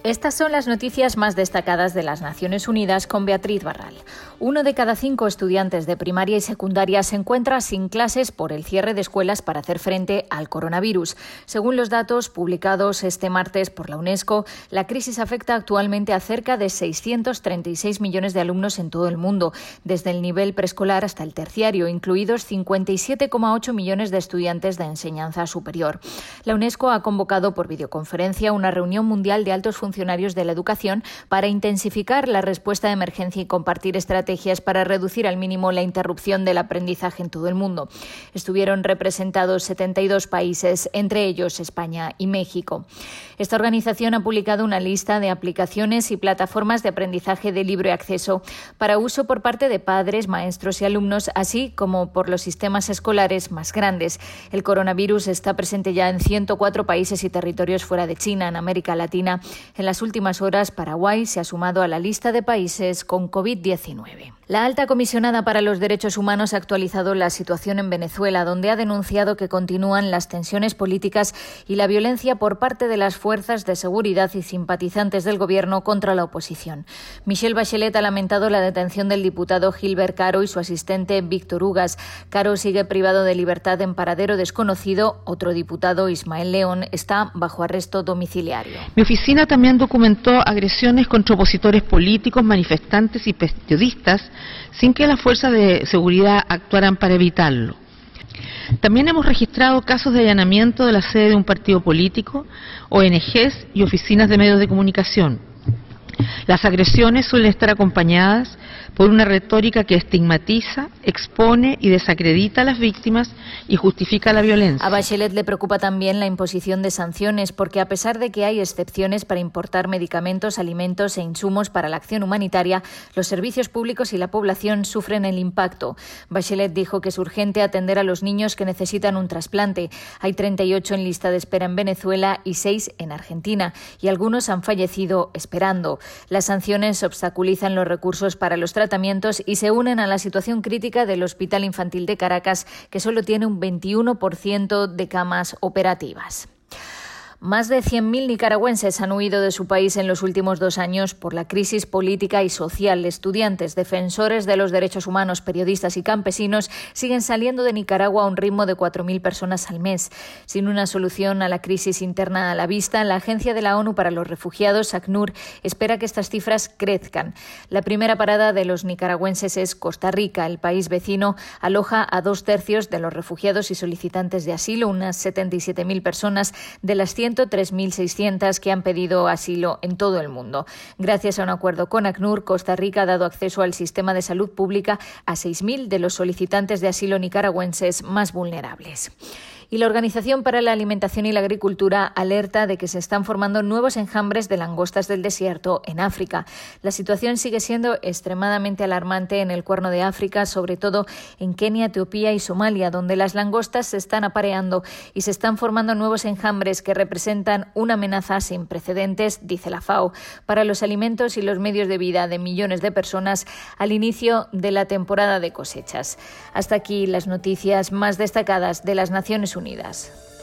Estas son las noticias más destacadas de las Naciones Unidas con Beatriz Barral. 1 de cada 5 estudiantes de primaria y secundaria se encuentra sin clases por el cierre de escuelas para hacer frente al coronavirus. Según los datos publicados este martes por la UNESCO, la crisis afecta actualmente a cerca de 636 millones de alumnos en todo el mundo, desde el nivel preescolar hasta el terciario, incluidos 57,8 millones de estudiantes de enseñanza superior. La UNESCO ha convocado por videoconferencia una reunión mundial de altos funcionarios de la educación para intensificar la respuesta de emergencia y compartir estrategias para reducir al mínimo la interrupción del aprendizaje en todo el mundo. Estuvieron representados 72 países, entre ellos España y México. Esta organización ha publicado una lista de aplicaciones y plataformas de aprendizaje de libre acceso para uso por parte de padres, maestros y alumnos, así como por los sistemas escolares más grandes. El coronavirus está presente ya en 104 países y territorios fuera de China, en América Latina. En las últimas horas, Paraguay se ha sumado a la lista de países con COVID-19. La alta comisionada para los derechos humanos ha actualizado la situación en Venezuela, donde ha denunciado que continúan las tensiones políticas y la violencia por parte de las fuerzas de seguridad y simpatizantes del gobierno contra la oposición. Michelle Bachelet ha lamentado la detención del diputado Gilbert Caro y su asistente Víctor Ugas. Caro sigue privado de libertad en paradero desconocido. Otro diputado, Ismael León, está bajo arresto domiciliario. Mi oficina también documentó agresiones contra opositores políticos, manifestantes y periodistas sin que las fuerzas de seguridad actuaran para evitarlo. También hemos registrado casos de allanamiento de la sede de un partido político, ONGs y oficinas de medios de comunicación. Las agresiones suelen estar acompañadas por una retórica que estigmatiza, expone y desacredita a las víctimas y justifica la violencia. A Bachelet le preocupa también la imposición de sanciones porque, a pesar de que hay excepciones para importar medicamentos, alimentos e insumos para la acción humanitaria, los servicios públicos y la población sufren el impacto. Bachelet dijo que es urgente atender a los niños que necesitan un trasplante. Hay 38 en lista de espera en Venezuela y 6 en Argentina, y algunos han fallecido esperando. Las sanciones obstaculizan los recursos para los tratamientos y se unen a la situación crítica del Hospital Infantil de Caracas, que solo tiene un 21% de camas operativas. Más de 100.000 nicaragüenses han huido de su país en los últimos 2 años por la crisis política y social. Estudiantes, defensores de los derechos humanos, periodistas y campesinos siguen saliendo de Nicaragua a un ritmo de 4.000 personas al mes. Sin una solución a la crisis interna a la vista, la Agencia de la ONU para los Refugiados, ACNUR, espera que estas cifras crezcan. La primera parada de los nicaragüenses es Costa Rica. El país vecino aloja a 2/3 de los refugiados y solicitantes de asilo, unas 77.000 personas de las 103.600 que han pedido asilo en todo el mundo. Gracias a un acuerdo con ACNUR, Costa Rica ha dado acceso al sistema de salud pública a 6.000 de los solicitantes de asilo nicaragüenses más vulnerables. Y la Organización para la Alimentación y la Agricultura alerta de que se están formando nuevos enjambres de langostas del desierto en África. La situación sigue siendo extremadamente alarmante en el Cuerno de África, sobre todo en Kenia, Etiopía y Somalia, donde las langostas se están apareando y se están formando nuevos enjambres que representan una amenaza sin precedentes, dice la FAO, para los alimentos y los medios de vida de millones de personas al inicio de la temporada de cosechas. Hasta aquí las noticias más destacadas de las Naciones Unidas.